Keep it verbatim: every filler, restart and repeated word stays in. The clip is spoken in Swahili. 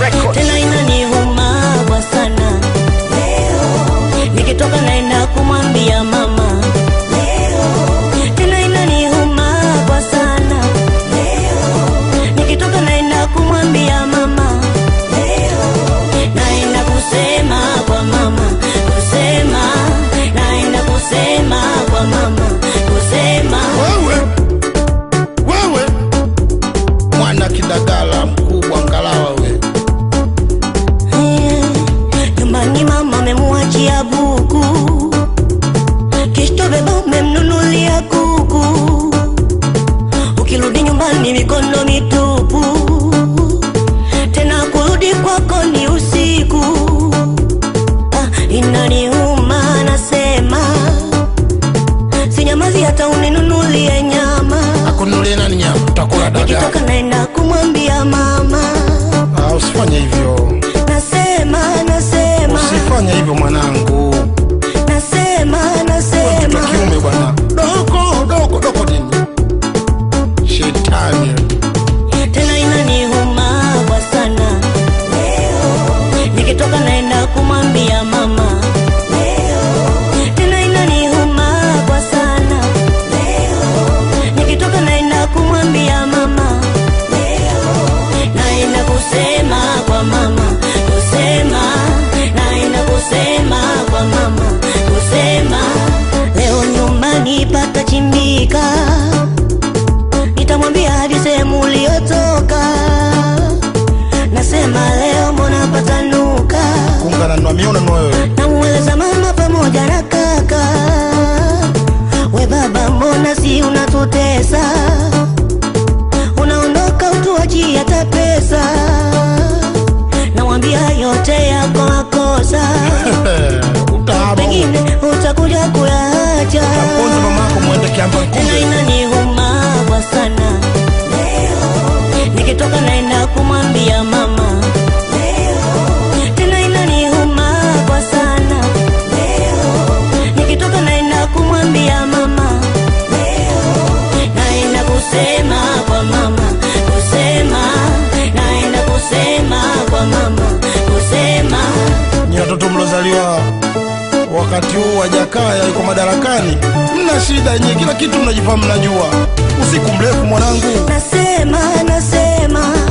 Records. Tena inaniuma kwa sana. Leo nikitoka naenda kumwambia mama. Leo tena inaniuma kwa sana. Leo nikitoka naenda kumwambia mama. Leo naenda kusema kwa mama, kusema naenda kusema kwa mama, kusema Wewe Wewe mwana kidagala mkubwa ngalawa we. Nyumbani mama amemuachia buku, kishto beba umemnunulia kuku. Ukirudi nyumbani mikono mitupu, tena kurudi kwako ni usiku. Ah, inaniuma nasema, sinyamazi hata uninunulie nyama. Akununulie nani nyama? Utakula dagaa. Nikitoka naenda kumwambia mama. Ah, usifanye hivyo. Nasema, nasema Usifanye hivyo mwanangu. Nasema, nasema Mtoto kiume bwana. Doko, doko, doko nini? Shetani. tena inaniuma kwa sana. Leo nikitoka naenda kumwambia mama. Leo tena inaniuma kwa sana. Leo nikitoka naenda kumwambia mama. Leo naenda kusema kwa mama, kusema naenda kusema kwa mama, kusema leo nyumbani pata chimbika. Nitamwambia hadi sehemu uliotoka. Nasema leo mbona patanuka. Kungana nwa miona nwa wewe. Namueleza mama pamoja na kaka. We baba mbona si unatutesa, unaondoka utuachi hata pesa. Nawambia yote yako makosa, Utahabu. pengine utakuja kuyaacha. Taponza mamako mwende kiamba Tena kumbe. inaniuma kwa sana. Leo nikitoka naenda kumwambia mama. Leo tena inaniuma kwa sana. Leo nikitoka naenda kumwambia mama. Leo naenda kusema kwa mama, kusema naenda kusema kwa mama, kusema Ni watoto mlozaliwa wakati huu wa Jakaya yuko madarakani. Mna shida yenyewe, kila kitu mnajifahamu mnajua. Usiku mrefu mwanangu. nasema, nasema